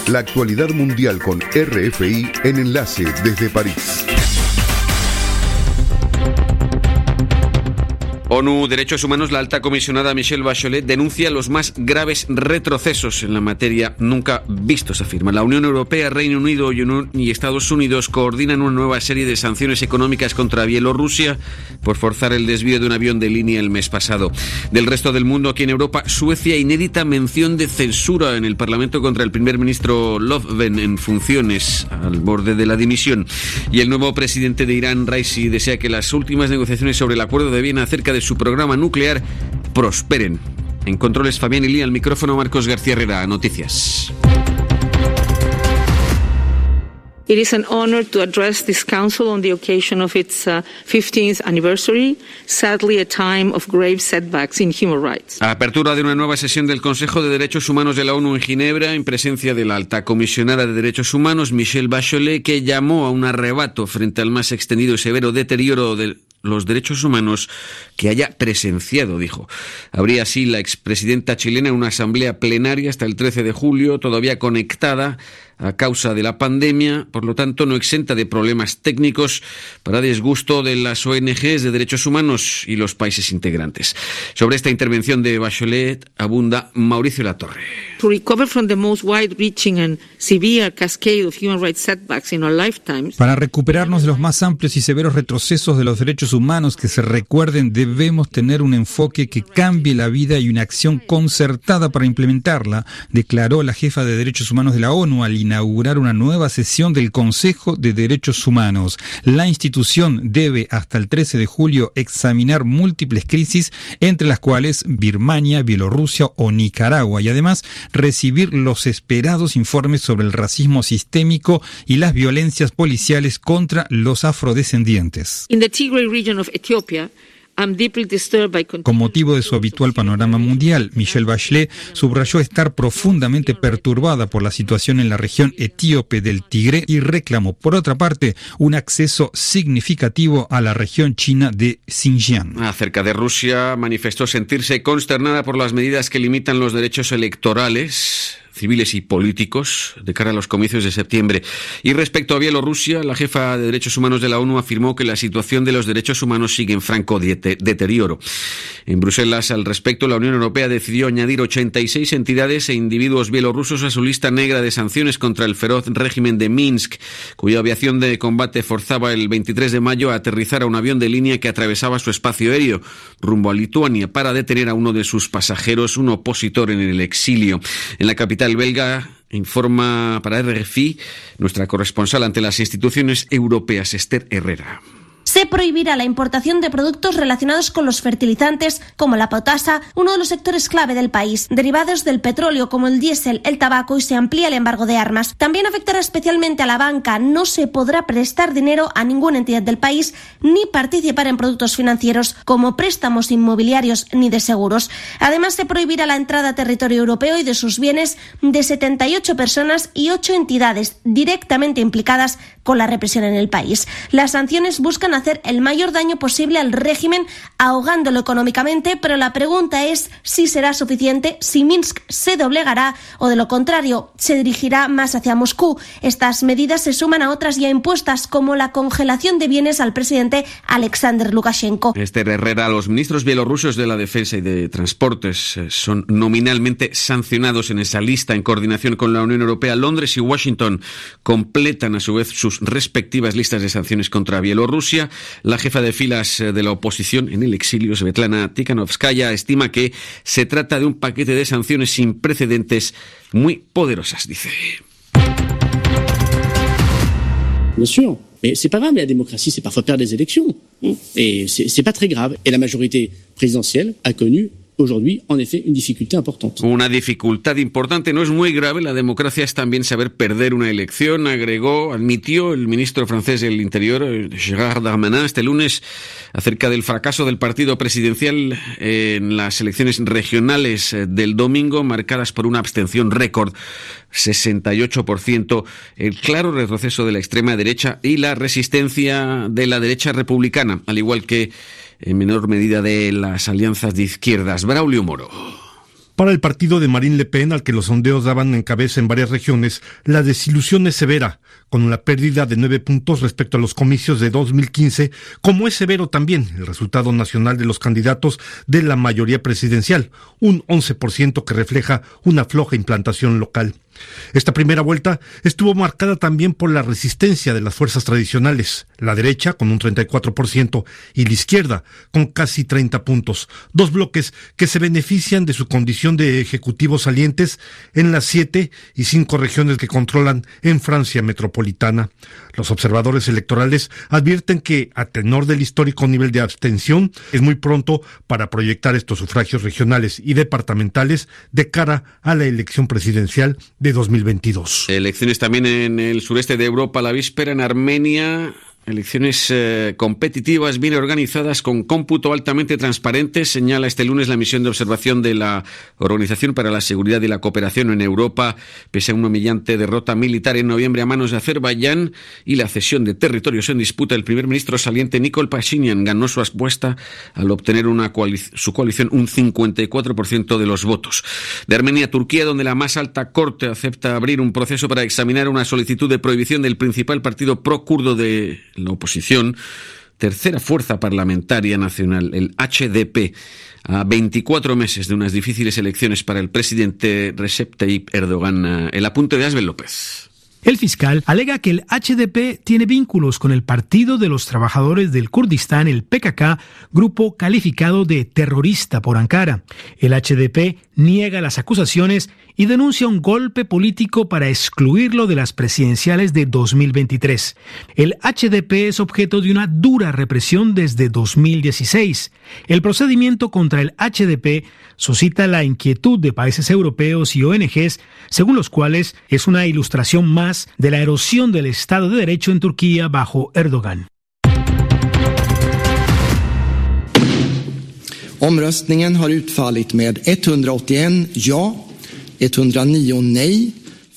La actualidad mundial con RFI en Enlace desde París. ONU Derechos Humanos, la alta comisionada Michelle Bachelet denuncia los más graves retrocesos en la materia nunca vistos, afirma. La Unión Europea, Reino Unido y Estados Unidos coordinan una nueva serie de sanciones económicas contra Bielorrusia por forzar el desvío de un avión de línea el mes pasado. Del resto del mundo, aquí en Europa, Suecia, inédita mención de censura en el Parlamento contra el primer ministro Löfven en funciones, al borde de la dimisión. Y el nuevo presidente de Irán, Raisi, desea que las últimas negociaciones sobre el Acuerdo de Viena acerca de su programa nuclear prosperen. En controles, Fabián Ilí, al micrófono Marcos García Herrera. Noticias. It is an honor to address this council on the occasion of its 15th anniversary, sadly a time of grave setbacks in human rights. Apertura de una nueva sesión del Consejo de Derechos Humanos de la ONU en Ginebra, en presencia de la alta comisionada de Derechos Humanos, Michelle Bachelet, que llamó a un arrebato frente al más extendido y severo deterioro de los derechos humanos que haya presenciado, dijo. Habría así la expresidenta chilena en una asamblea plenaria hasta el 13 de julio, todavía conectada a causa de la pandemia, por lo tanto no exenta de problemas técnicos para disgusto de las ONGs de derechos humanos y los países integrantes. Sobre esta intervención de Bachelet abunda Mauricio Latorre. To recover from the most wide-reaching and severe cascade of human rights setbacks in our lifetimes. Para recuperarnos de los más amplios y severos retrocesos de los derechos humanos que se recuerden, debemos tener un enfoque que cambie la vida y una acción concertada para implementarla, declaró la jefa de Derechos Humanos de la ONU al inaugurar una nueva sesión del Consejo de Derechos Humanos. La institución debe hasta el 13 de julio examinar múltiples crisis, entre las cuales Birmania, Bielorrusia o Nicaragua, y además recibir los esperados informes sobre el racismo sistémico y las violencias policiales contra los afrodescendientes. In the Tigray region of Ethiopia, con motivo de su habitual panorama mundial, Michelle Bachelet subrayó estar profundamente perturbada por la situación en la región etíope del Tigre y reclamó, por otra parte, un acceso significativo a la región china de Xinjiang. Acerca de Rusia, manifestó sentirse consternada por las medidas que limitan los derechos electorales civiles y políticos de cara a los comicios de septiembre. Y respecto a Bielorrusia, la jefa de Derechos Humanos de la ONU afirmó que la situación de los derechos humanos sigue en franco deterioro. En Bruselas, al respecto, la Unión Europea decidió añadir 86 entidades e individuos bielorrusos a su lista negra de sanciones contra el feroz régimen de Minsk, cuya aviación de combate forzaba el 23 de mayo a aterrizar a un avión de línea que atravesaba su espacio aéreo rumbo a Lituania para detener a uno de sus pasajeros, un opositor en el exilio. En la capital belga, informa para RFI nuestra corresponsal ante las instituciones europeas, Esther Herrera. Se prohibirá la importación de productos relacionados con los fertilizantes, como la potasa, uno de los sectores clave del país, derivados del petróleo como el diésel, el tabaco, y se amplía el embargo de armas. También afectará especialmente a la banca. No se podrá prestar dinero a ninguna entidad del país ni participar en productos financieros como préstamos inmobiliarios ni de seguros. Además, se prohibirá la entrada a territorio europeo y de sus bienes de 78 personas y 8 entidades directamente implicadas con la represión en el país. Las sanciones buscan hacer el mayor daño posible al régimen, ahogándolo económicamente, pero la pregunta es si será suficiente, si Minsk se doblegará o, de lo contrario, se dirigirá más hacia Moscú. Estas medidas se suman a otras ya impuestas, como la congelación de bienes al presidente Alexander Lukashenko. Esther Herrera, los ministros bielorrusos de la Defensa y de Transportes son nominalmente sancionados en esa lista en coordinación con la Unión Europea. Londres y Washington completan a su vez sus respectivas listas de sanciones contra Bielorrusia. La jefa de filas de la oposición en el exilio, Svetlana Tikhanovskaya, estima que se trata de un paquete de sanciones sin precedentes muy poderosas, dice. Bien sûr, mais c'est pas grave, la démocratie, c'est parfois perdre des élections. Et c'est pas très grave. Et la majorité présidentielle a connu aujourd'hui, en effet, une difficulté importante. Una dificultad importante, no es muy grave. La democracia es también saber perder una elección, admitió el ministro francés del Interior, Gérald Darmanin, este lunes, acerca del fracaso del partido presidencial en las elecciones regionales del domingo, marcadas por una abstención récord, 68%, el claro retroceso de la extrema derecha y la resistencia de la derecha republicana, al igual que en menor medida de las alianzas de izquierdas. Braulio Moro. Para el partido de Marine Le Pen, al que los sondeos daban en cabeza en varias regiones, la desilusión es severa, con una pérdida de 9 puntos respecto a los comicios de 2015, como es severo también el resultado nacional de los candidatos de la mayoría presidencial, un 11% que refleja una floja implantación local. Esta primera vuelta estuvo marcada también por la resistencia de las fuerzas tradicionales, la derecha con un 34% y la izquierda con casi 30 puntos, dos bloques que se benefician de su condición de ejecutivos salientes en las 7 y 5 regiones que controlan en Francia metropolitana. Los observadores electorales advierten que, a tenor del histórico nivel de abstención, es muy pronto para proyectar estos sufragios regionales y departamentales de cara a la elección presidencial de 2022. Elecciones también en el sureste de Europa, la víspera en Armenia. Elecciones competitivas, bien organizadas, con cómputo altamente transparente, señala este lunes la misión de observación de la Organización para la Seguridad y la Cooperación en Europa, pese a una humillante derrota militar en noviembre a manos de Azerbaiyán y la cesión de territorios en disputa. El primer ministro saliente Nikol Pashinyan ganó su apuesta al obtener su coalición un 54% de los votos. De Armenia a Turquía, donde la más alta corte acepta abrir un proceso para examinar una solicitud de prohibición del principal partido pro-kurdo de la oposición, tercera fuerza parlamentaria nacional, el HDP, a 24 meses de unas difíciles elecciones para el presidente Recep Tayyip Erdogan. El apunte de Asbel López. El fiscal alega que el HDP tiene vínculos con el Partido de los Trabajadores del Kurdistán, el PKK, grupo calificado de terrorista por Ankara. El HDP niega las acusaciones y denuncia un golpe político para excluirlo de las presidenciales de 2023. El HDP es objeto de una dura represión desde 2016. El procedimiento contra el HDP suscita la inquietud de países europeos y ONGs, según los cuales es una ilustración más de la erosión del Estado de Derecho en Turquía bajo Erdogan. Omröstningen har utfallit med 181 ja, 109 nej.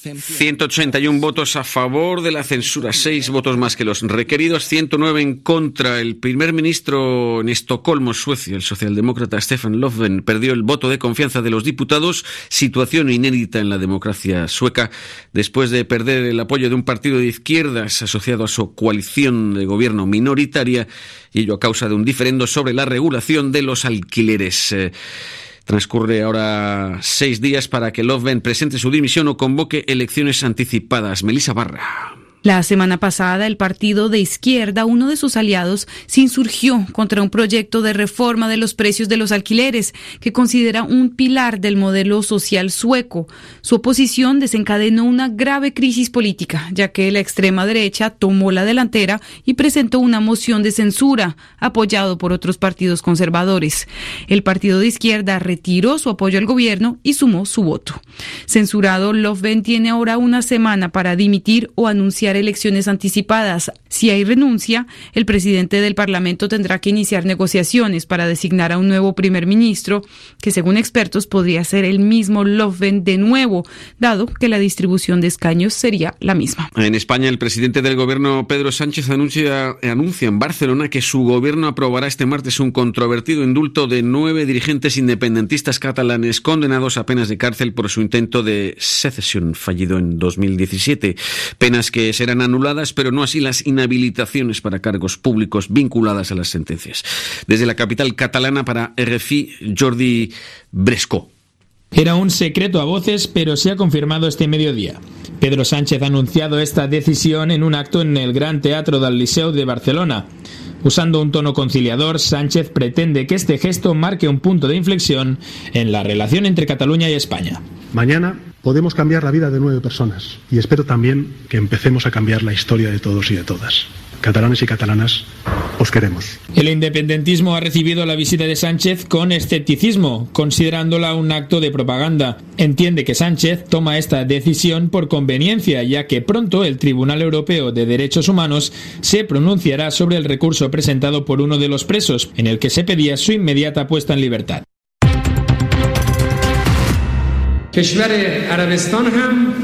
181 votos a favor de la censura, 6 votos más que los requeridos, 109 en contra. El primer ministro en Estocolmo, Suecia, el socialdemócrata Stefan Löfven, perdió el voto de confianza de los diputados, situación inédita en la democracia sueca, después de perder el apoyo de un partido de izquierdas asociado a su coalición de gobierno minoritaria, y ello a causa de un diferendo sobre la regulación de los alquileres. Transcurre ahora 6 días para que Löfven presente su dimisión o convoque elecciones anticipadas. Melissa Barra. La semana pasada, el partido de izquierda, uno de sus aliados, se insurgió contra un proyecto de reforma de los precios de los alquileres, que considera un pilar del modelo social sueco. Su oposición desencadenó una grave crisis política, ya que la extrema derecha tomó la delantera y presentó una moción de censura, apoyado por otros partidos conservadores. El partido de izquierda retiró su apoyo al gobierno y sumó su voto. Censurado, Löfven tiene ahora una semana para dimitir o anunciar elecciones anticipadas. Si hay renuncia, el presidente del Parlamento tendrá que iniciar negociaciones para designar a un nuevo primer ministro, que según expertos podría ser el mismo Löfven de nuevo, dado que la distribución de escaños sería la misma. En España, el presidente del gobierno, Pedro Sánchez, anuncia en Barcelona que su gobierno aprobará este martes un controvertido indulto de 9 dirigentes independentistas catalanes condenados a penas de cárcel por su intento de secesión fallido en 2017. Penas que serán anuladas, pero no así las inhabilitaciones para cargos públicos vinculadas a las sentencias. Desde la capital catalana para RFI, Jordi Bresco. Era un secreto a voces, pero se ha confirmado este mediodía. Pedro Sánchez ha anunciado esta decisión en un acto en el Gran Teatro del Liceu de Barcelona. Usando un tono conciliador, Sánchez pretende que este gesto marque un punto de inflexión en la relación entre Cataluña y España. Mañana podemos cambiar la vida de 9 personas y espero también que empecemos a cambiar la historia de todos y de todas. Catalanes y catalanas, os queremos. El independentismo ha recibido la visita de Sánchez con escepticismo, considerándola un acto de propaganda. Entiende que Sánchez toma esta decisión por conveniencia, ya que pronto el Tribunal Europeo de Derechos Humanos se pronunciará sobre el recurso presentado por uno de los presos, en el que se pedía su inmediata puesta en libertad. کشور عربستان هم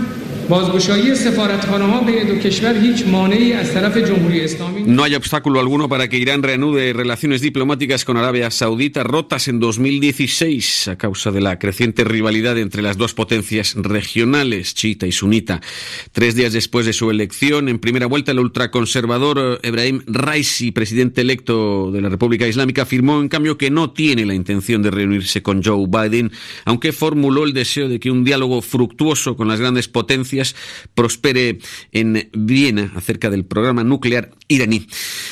No hay obstáculo alguno para que Irán reanude relaciones diplomáticas con Arabia Saudita, rotas en 2016 a causa de la creciente rivalidad entre las dos potencias regionales, chiita y sunita. 3 días después de su elección, en primera vuelta, el ultraconservador Ebrahim Raisi, presidente electo de la República Islámica, afirmó en cambio que no tiene la intención de reunirse con Joe Biden, aunque formuló el deseo de que un diálogo fructuoso con las grandes potencias prospere en Viena acerca del programa nuclear iraní.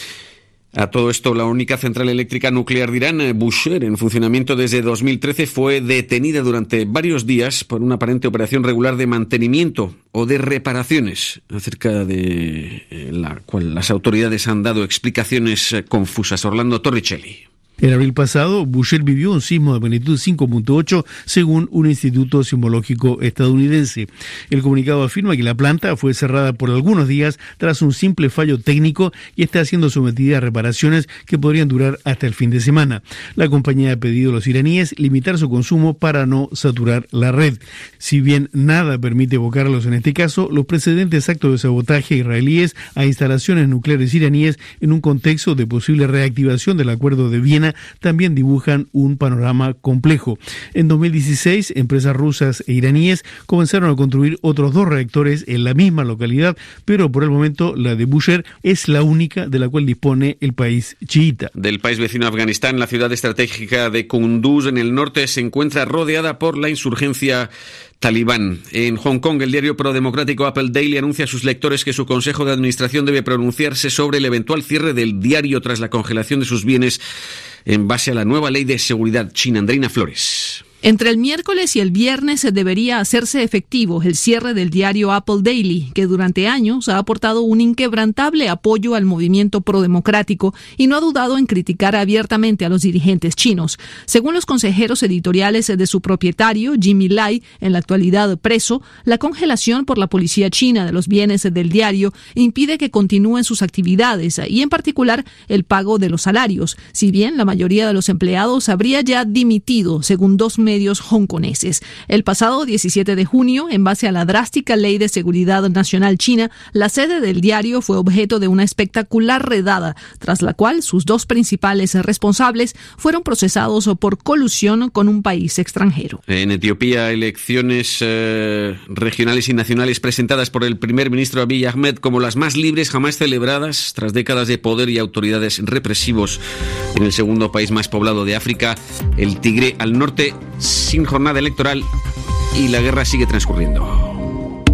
A todo esto, la única central eléctrica nuclear de Irán, Bushehr, en funcionamiento desde 2013, fue detenida durante varios días por una aparente operación regular de mantenimiento o de reparaciones, acerca de la cual las autoridades han dado explicaciones confusas. Orlando Torricelli. En abril pasado, Bushehr vivió un sismo de magnitud 5.8 según un instituto sismológico estadounidense. El comunicado afirma que la planta fue cerrada por algunos días tras un simple fallo técnico y está siendo sometida a reparaciones que podrían durar hasta el fin de semana. La compañía ha pedido a los iraníes limitar su consumo para no saturar la red. Si bien nada permite evocarlos en este caso, los precedentes actos de sabotaje israelíes a instalaciones nucleares iraníes en un contexto de posible reactivación del Acuerdo de Viena también dibujan un panorama complejo. En 2016, empresas rusas e iraníes comenzaron a construir otros 2 reactores en la misma localidad, pero por el momento la de Bushehr es la única de la cual dispone el país chiita. Del país vecino Afganistán, la ciudad estratégica de Kunduz, en el norte, se encuentra rodeada por la insurgencia talibán. En Hong Kong, el diario prodemocrático Apple Daily anuncia a sus lectores que su consejo de administración debe pronunciarse sobre el eventual cierre del diario tras la congelación de sus bienes en base a la nueva ley de seguridad china. Andreina Flores. Entre el miércoles y el viernes debería hacerse efectivo el cierre del diario Apple Daily, que durante años ha aportado un inquebrantable apoyo al movimiento prodemocrático y no ha dudado en criticar abiertamente a los dirigentes chinos. Según los consejeros editoriales de su propietario, Jimmy Lai, en la actualidad preso, la congelación por la policía china de los bienes del diario impide que continúen sus actividades y, en particular, el pago de los salarios, si bien la mayoría de los empleados habría ya dimitido, según 2 medios hongkoneses. El pasado 17 de junio, en base a la drástica ley de seguridad nacional china, la sede del diario fue objeto de una espectacular redada, tras la cual sus 2 principales responsables fueron procesados por colusión con un país extranjero. En Etiopía, elecciones regionales y nacionales presentadas por el primer ministro Abiy Ahmed como las más libres jamás celebradas tras décadas de poder y autoridades represivos en el segundo país más poblado de África, el Tigre al norte, sin jornada electoral, y la guerra sigue transcurriendo.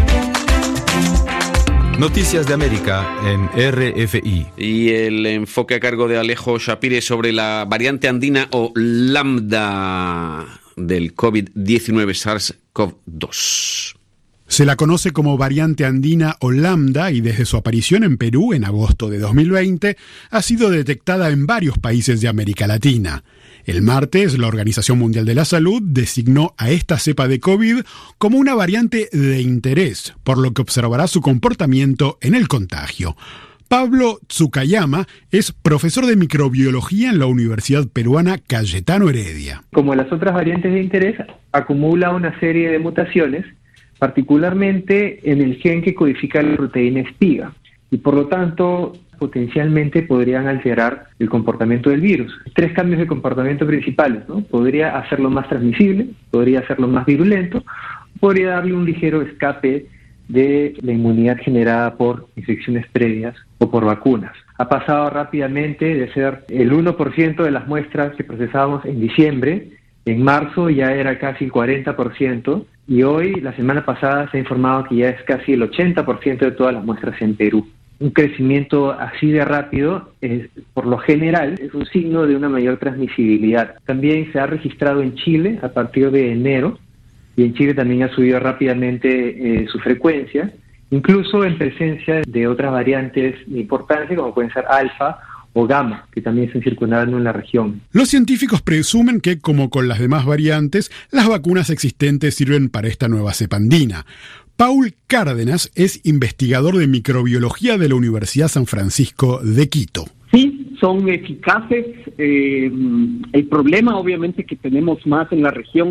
Noticias de América en RFI. Y el enfoque a cargo de Alejo Shapire sobre la variante andina o lambda del COVID-19 SARS-CoV-2. Se la conoce como variante andina o lambda y desde su aparición en Perú en agosto de 2020 ha sido detectada en varios países de América Latina. El martes, la Organización Mundial de la Salud designó a esta cepa de COVID como una variante de interés, por lo que observará su comportamiento en el contagio. Pablo Tsukayama es profesor de microbiología en la Universidad Peruana Cayetano Heredia. Como las otras variantes de interés, acumula una serie de mutaciones, particularmente en el gen que codifica la proteína espiga, y por lo tanto potencialmente podrían alterar el comportamiento del virus. 3 cambios de comportamiento principales, ¿no? Podría hacerlo más transmisible, podría hacerlo más virulento, podría darle un ligero escape de la inmunidad generada por infecciones previas o por vacunas. Ha pasado rápidamente de ser el 1% de las muestras que procesábamos en diciembre, en marzo ya era casi el 40%, y hoy, la semana pasada, se ha informado que ya es casi el 80% de todas las muestras en Perú. Un crecimiento así de rápido, por lo general, es un signo de una mayor transmisibilidad. También se ha registrado en Chile a partir de enero, y en Chile también ha subido rápidamente su frecuencia, incluso en presencia de otras variantes de importancia, como pueden ser alfa o gamma, que también están circulando en la región. Los científicos presumen que, como con las demás variantes, las vacunas existentes sirven para esta nueva cepa andina. Paul Cárdenas es investigador de microbiología de la Universidad San Francisco de Quito. Sí, son eficaces. El problema, obviamente, que tenemos más en la región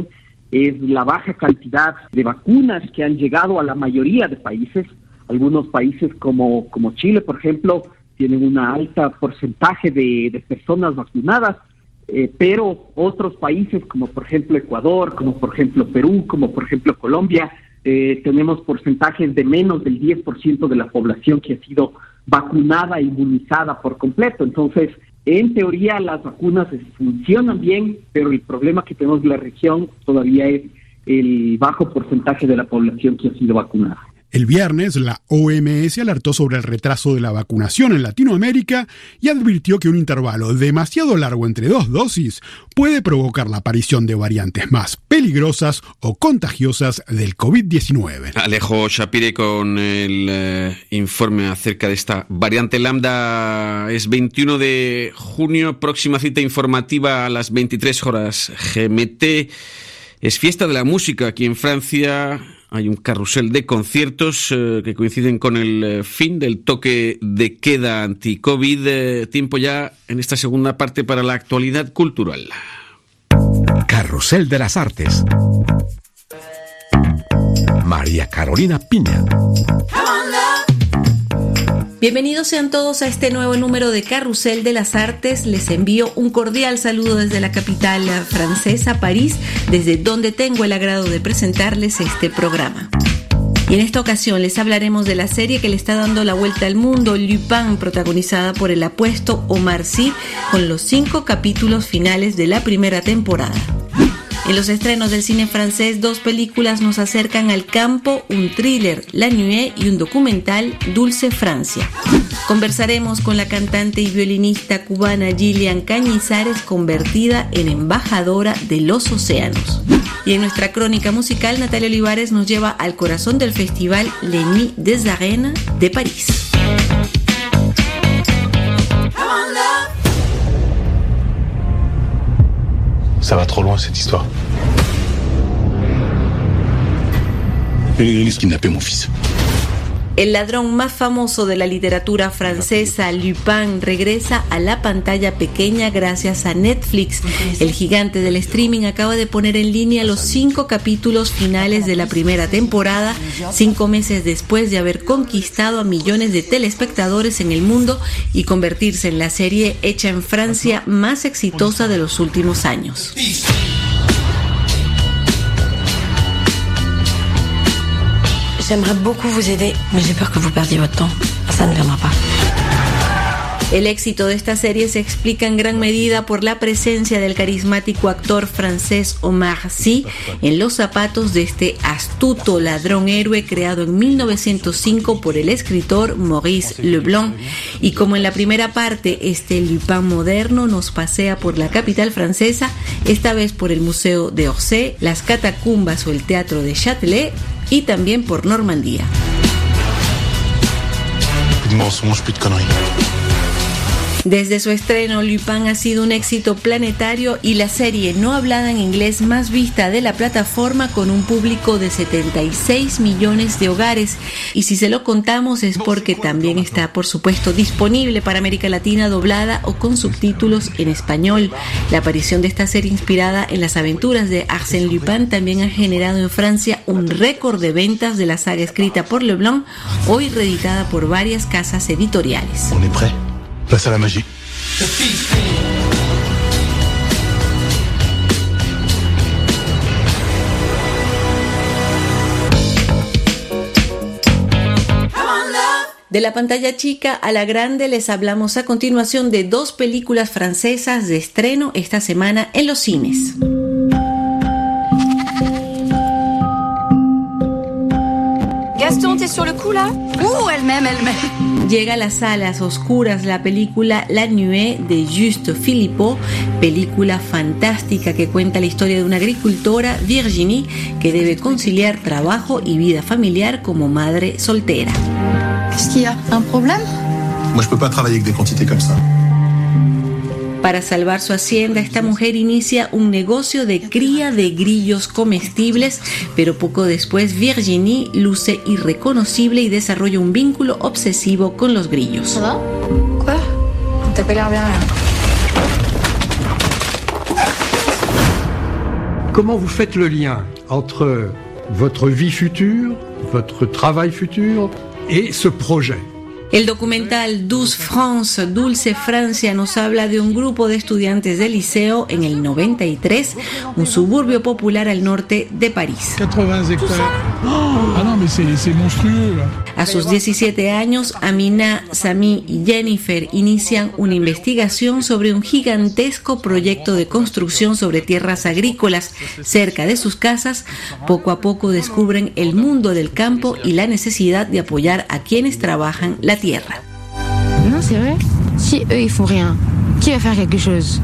es la baja cantidad de vacunas que han llegado a la mayoría de países. Algunos países como Chile, por ejemplo, tienen un alto porcentaje de personas vacunadas, pero otros países como por ejemplo Ecuador, como por ejemplo Perú, como por ejemplo Colombia, tenemos porcentajes de menos del 10% de la población que ha sido vacunada, inmunizada por completo. Entonces, en teoría las vacunas funcionan bien, pero el problema que tenemos en la región todavía es el bajo porcentaje de la población que ha sido vacunada. El viernes, la OMS alertó sobre el retraso de la vacunación en Latinoamérica y advirtió que un intervalo demasiado largo entre 2 dosis puede provocar la aparición de variantes más peligrosas o contagiosas del COVID-19. Alejo Shapire con el informe acerca de esta variante lambda. Es 21 de junio, próxima cita informativa a las 23 horas GMT. Es fiesta de la música aquí en Francia. Hay un carrusel de conciertos que coinciden con el fin del toque de queda anti-COVID. Tiempo ya en esta segunda parte para la actualidad cultural. Carrusel de las Artes. María Carolina Piña. Bienvenidos sean todos a este nuevo número de Carrusel de las Artes. Les envío un cordial saludo desde la capital francesa, París, desde donde tengo el agrado de presentarles este programa. Y en esta ocasión les hablaremos de la serie que le está dando la vuelta al mundo, Lupin, protagonizada por el apuesto Omar Sy, con los 5 capítulos finales de la primera temporada. En los estrenos del cine francés, 2 películas nos acercan al campo, un thriller, La Nuée, y un documental, Dulce Francia. Conversaremos con la cantante y violinista cubana Gillian Cañizares, convertida en embajadora de los océanos. Y en nuestra crónica musical, Natalia Olivares nos lleva al corazón del festival Les Nuits des Arènes de París. Ça va trop loin cette histoire. Ils kidnappaient mon fils. El ladrón más famoso de la literatura francesa, Lupin, regresa a la pantalla pequeña gracias a Netflix. El gigante del streaming acaba de poner en línea los 5 capítulos finales de la primera temporada, 5 meses después de haber conquistado a millones de telespectadores en el mundo y convertirse en la serie hecha en Francia más exitosa de los últimos años. J'aimerais beaucoup vous aider, mais j'ai peur que vous perdiez votre temps. Ça ne viendra pas. El éxito de esta serie se explica en gran medida por la presencia del carismático actor francés Omar Sy en los zapatos de este astuto ladrón héroe creado en 1905 por el escritor Maurice Leblanc. Y como en la primera parte, este Lupin moderno nos pasea por la capital francesa, esta vez por el Museo de Orsay, las catacumbas o el Teatro de Châtelet y también por Normandía. Desde su estreno, Lupin ha sido un éxito planetario y la serie no hablada en inglés más vista de la plataforma, con un público de 76 millones de hogares. Y si se lo contamos es porque también está, por supuesto, disponible para América Latina doblada o con subtítulos en español. La aparición de esta serie inspirada en las aventuras de Arsène Lupin también ha generado en Francia un récord de ventas de la saga escrita por Leblanc, hoy reeditada por varias casas editoriales. On est prêt. Place à la magie. De la pantalla chica a la grande les hablamos a continuación de 2 películas francesas de estreno esta semana en los cines. Gaston, t'es sur le coup là? Elle-même. Llega a las salas oscuras la película La Nuée de Juste Philippot, película fantástica que cuenta la historia de una agricultora, Virginie, que debe conciliar trabajo y vida familiar como madre soltera. Qu'est-ce qu'il y a? Un problème? Moi, je peux pas travailler avec des quantités comme ça. Para salvar su hacienda, esta mujer inicia un negocio de cría de grillos comestibles, pero poco después Virginie luce irreconocible y desarrolla un vínculo obsesivo con los grillos. ¿Ça va? Quoi? T'as pas l'air bien là. Comment vous faites le lien entre votre vie future, votre travail futur et ce projet? El documental Douce France, Dulce Francia, nos habla de un grupo de estudiantes de liceo en el 93, un suburbio popular al norte de París. 80 hectares. Ah non, mais c'est monstrueux là. A sus 17 años, Amina, Sami y Jennifer inician una investigación sobre un gigantesco proyecto de construcción sobre tierras agrícolas cerca de sus casas. Poco a poco descubren el mundo del campo y la necesidad de apoyar a quienes trabajan la tierra. Non, c'est vrai. Si eux ils font rien, qui va faire quelque chose?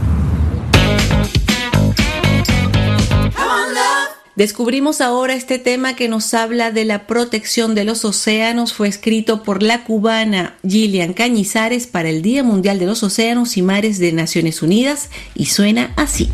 Descubrimos ahora este tema que nos habla de la protección de los océanos. Fue escrito por la cubana Gillian Cañizares para el Día Mundial de los Océanos y Mares de Naciones Unidas y suena así.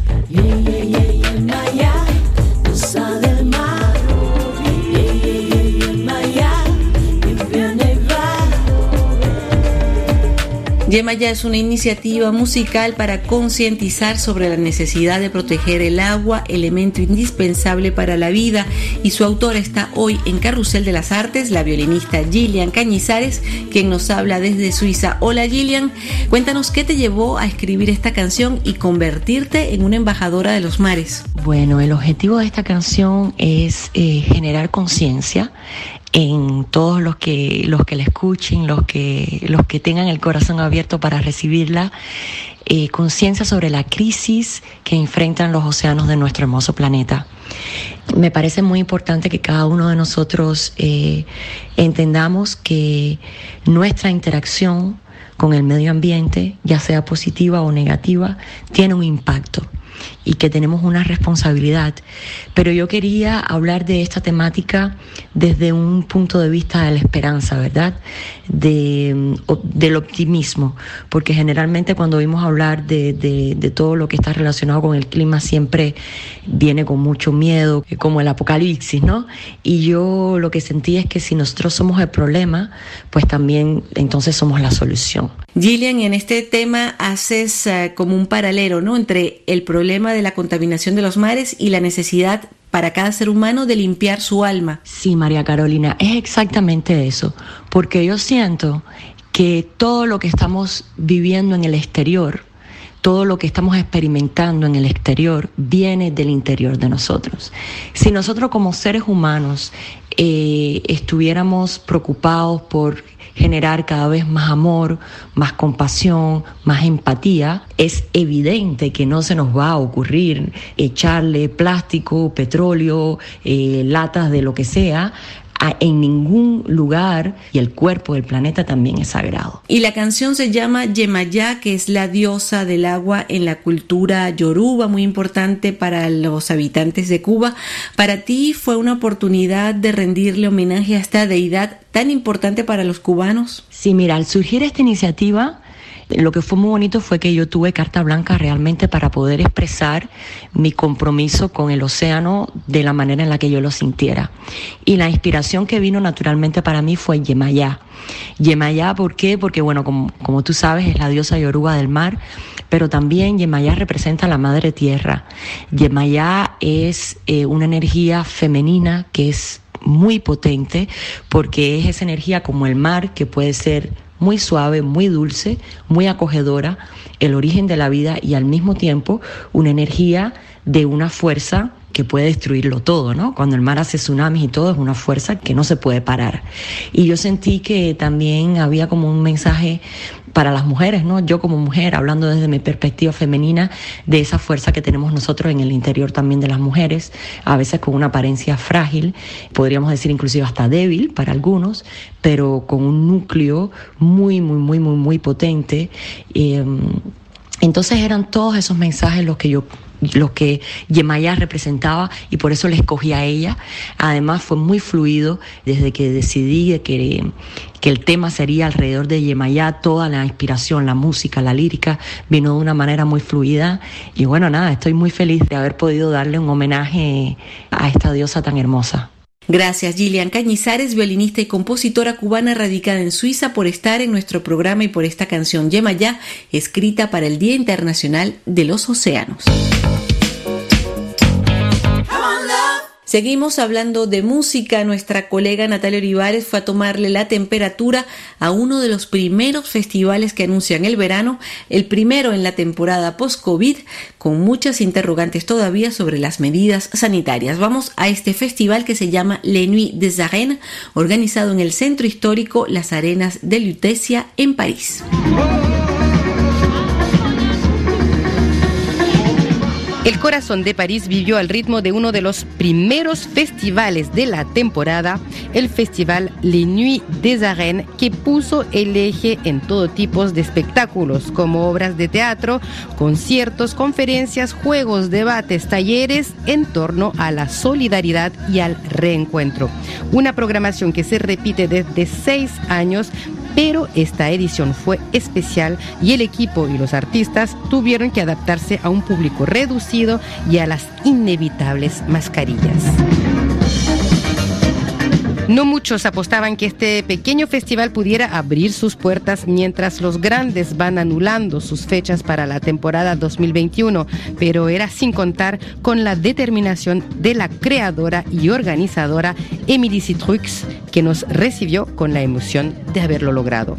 Yemaya es una iniciativa musical para concientizar sobre la necesidad de proteger el agua, elemento indispensable para la vida, y su autora está hoy en Carrusel de las Artes, la violinista Gillian Cañizares, quien nos habla desde Suiza. Hola Gillian, cuéntanos qué te llevó a escribir esta canción y convertirte en una embajadora de los mares. Bueno, el objetivo de esta canción es generar conciencia en todos los que la escuchen, los que tengan el corazón abierto para recibirla, conciencia sobre la crisis que enfrentan los océanos de nuestro hermoso planeta. Me parece muy importante que cada uno de nosotros entendamos que nuestra interacción con el medio ambiente, ya sea positiva o negativa, tiene un impacto y que tenemos una responsabilidad. Pero yo quería hablar de esta temática desde un punto de vista de la esperanza, ¿verdad? Del optimismo, porque generalmente cuando oímos hablar de todo lo que está relacionado con el clima siempre viene con mucho miedo, como el apocalipsis, ¿no? Y yo lo que sentí es que si nosotros somos el problema, pues también entonces somos la solución. Gillian, en este tema haces como un paralelo, ¿no?, entre el problema de la contaminación de los mares y la necesidad para cada ser humano de limpiar su alma. Sí, María Carolina, es exactamente eso, porque yo siento que todo lo que estamos viviendo en el exterior, todo lo que estamos experimentando en el exterior viene del interior de nosotros. Si nosotros como seres humanos estuviéramos preocupados por generar cada vez más amor, más compasión, más empatía, es evidente que no se nos va a ocurrir echarle plástico, petróleo, latas de lo que sea en ningún lugar, y el cuerpo del planeta también es sagrado. Y la canción se llama Yemaya, que es la diosa del agua en la cultura yoruba, muy importante para los habitantes de Cuba. Para ti fue una oportunidad de rendirle homenaje a esta deidad tan importante para los cubanos. Sí, mira, al surgir esta iniciativa, lo que fue muy bonito fue que yo tuve carta blanca realmente para poder expresar mi compromiso con el océano de la manera en la que yo lo sintiera. Y la inspiración que vino naturalmente para mí fue Yemaya. Yemaya, ¿por qué? Porque, bueno, como tú sabes, es la diosa yoruba del mar, pero también Yemaya representa a la madre tierra. Yemaya es una energía femenina que es muy potente, porque es esa energía como el mar que puede ser muy suave, muy dulce, muy acogedora, el origen de la vida, y al mismo tiempo una energía de una fuerza que puede destruirlo todo, ¿no? Cuando el mar hace tsunamis y todo, es una fuerza que no se puede parar. Y yo sentí que también había como un mensaje para las mujeres, ¿no? Yo como mujer, hablando desde mi perspectiva femenina, de esa fuerza que tenemos nosotros en el interior también de las mujeres, a veces con una apariencia frágil, podríamos decir inclusive hasta débil para algunos, pero con un núcleo muy potente. Entonces eran todos esos mensajes los que Yemaya representaba, y por eso le escogí a ella. Además fue muy fluido desde que decidí que el tema sería alrededor de Yemaya. Toda la inspiración, la música, la lírica vino de una manera muy fluida, y bueno, nada, estoy muy feliz de haber podido darle un homenaje a esta diosa tan hermosa. Gracias, Gillian Cañizares, violinista y compositora cubana radicada en Suiza, por estar en nuestro programa y por esta canción Yemaya, escrita para el Día Internacional de los Océanos. Seguimos hablando de música. Nuestra colega Natalia Olivares fue a tomarle la temperatura a uno de los primeros festivales que anuncian el verano, el primero en la temporada post-COVID, con muchas interrogantes todavía sobre las medidas sanitarias. Vamos a este festival que se llama Les Nuits des Arènes, organizado en el centro histórico Las Arenas de Lutetia en París. El corazón de París vivió al ritmo de uno de los primeros festivales de la temporada, el festival Les Nuits des Arènes, que puso el eje en todo tipo de espectáculos, como obras de teatro, conciertos, conferencias, juegos, debates, talleres en torno a la solidaridad y al reencuentro. Una programación que se repite desde 6 años, pero esta edición fue especial y el equipo y los artistas tuvieron que adaptarse a un público reducido y a las inevitables mascarillas. No muchos apostaban que este pequeño festival pudiera abrir sus puertas mientras los grandes van anulando sus fechas para la temporada 2021, pero era sin contar con la determinación de la creadora y organizadora Émilie Citrux, que nos recibió con la emoción de haberlo logrado.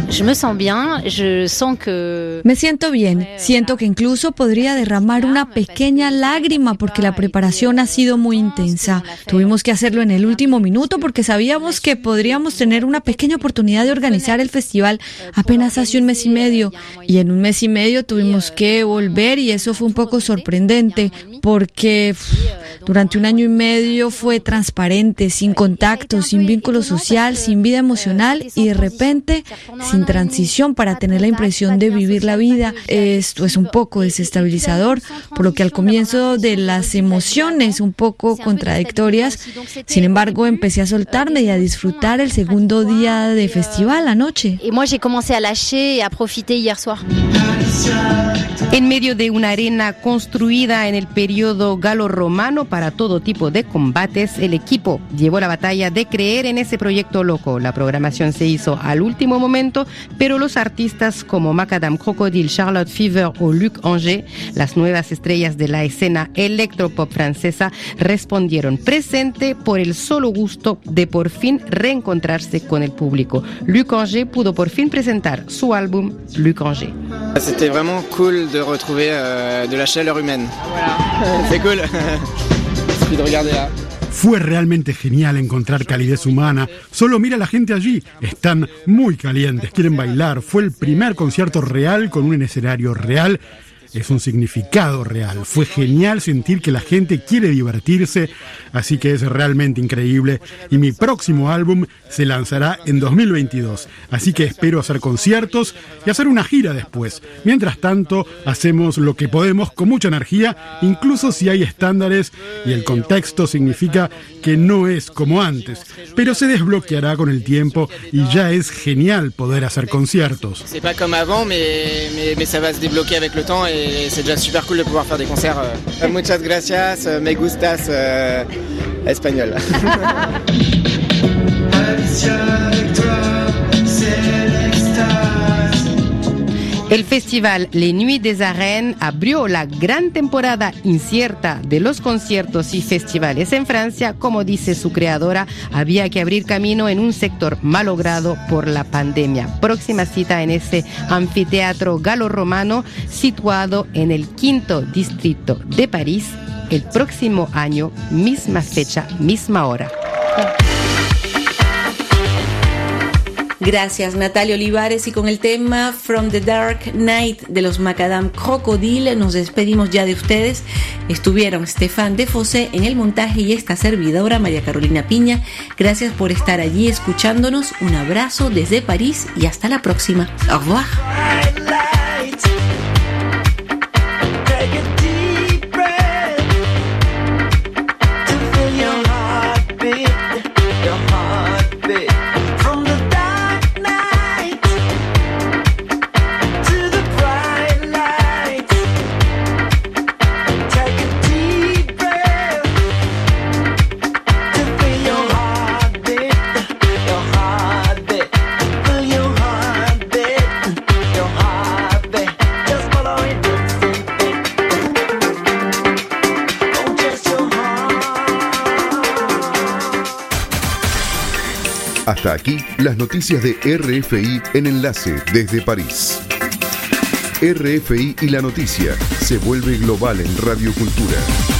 Me siento bien, siento que incluso podría derramar una pequeña lágrima porque la preparación ha sido muy intensa. Tuvimos que hacerlo en el último minuto porque sabíamos que podríamos tener una pequeña oportunidad de organizar el festival apenas hace 1 mes y medio. Y en 1 mes y medio tuvimos que volver y eso fue un poco sorprendente porque durante 1 año y medio fue transparente, sin contacto, sin vínculo social, sin vida emocional y de repente sin transición para tener la impresión de vivir la vida. Esto es un poco desestabilizador, por lo que al comienzo de las emociones un poco contradictorias, sin embargo empecé a soltarme y a disfrutar el segundo día de festival anoche. Y moi j'ai commencé à lâcher et à profiter hier soir. En medio de una arena construida en el periodo galo-romano para todo tipo de combates, el equipo llevó la batalla de creer en ese proyecto loco. La programación se hizo al último momento, pero los artistas como Macadam Crocodile, Charlotte Fever o Luc Angers, las nuevas estrellas de la escena electropop francesa, respondieron presente por el solo gusto de por fin reencontrarse con el público. Luc Angers pudo por fin presentar su álbum Luc Angers. C'était vraiment cool de retrouver de la chaleur humaine. Voilà. C'est cool. Suffit de regarder là. Fue realmente genial encontrar calidez humana. Solo mira a la gente allí. Están muy calientes, quieren bailar. Fue el primer concierto real con un escenario real. Es un significado real. Fue genial sentir que la gente quiere divertirse, así que es realmente increíble. Y mi próximo álbum se lanzará en 2022, así que espero hacer conciertos y hacer una gira después. Mientras tanto, hacemos lo que podemos con mucha energía, incluso si hay estándares y el contexto significa que no es como antes, pero se desbloqueará con el tiempo y ya es genial poder hacer conciertos. C'est pas comme avant, mais ça va se débloquer avec le temps et c'est déjà super cool de pouvoir faire des concerts. Muchas gracias, me gustas español. El festival Les Nuits des Arènes abrió la gran temporada incierta de los conciertos y festivales en Francia. Como dice su creadora, había que abrir camino en un sector malogrado por la pandemia. Próxima cita en ese anfiteatro galo-romano situado en el 5º distrito de París, el próximo año, misma fecha, misma hora. Gracias, Natalia Olivares. Y con el tema From the Dark Night de los Macadam Crocodile nos despedimos ya de ustedes. Estuvieron Stéphane Defossé en el montaje y esta servidora, María Carolina Piña. Gracias por estar allí escuchándonos. Un abrazo desde París y hasta la próxima. Au revoir. Your heart Hasta aquí las noticias de RFI en Enlace desde París. RFI y la noticia se vuelve global en Radio Cultura.